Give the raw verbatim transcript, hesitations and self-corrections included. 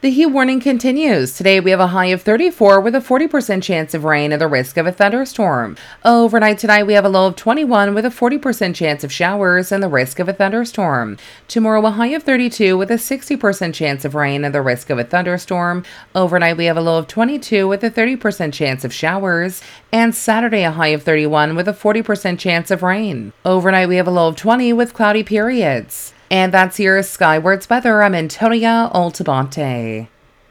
The heat warning continues. Today we have a high of thirty-four with a forty percent chance of rain and the risk of a thunderstorm. Overnight tonight we have a low of twenty-one with a forty percent chance of showers and the risk of a thunderstorm. Tomorrow a high of thirty-two with a sixty percent chance of rain and the risk of a thunderstorm. Overnight we have a low of twenty-two with a thirty percent chance of showers. And Saturday a high of thirty-one with a forty percent chance of rain. Overnight we have a low of twenty with cloudy periods. And that's your Skywards weather. I'm Antonia Altabonte.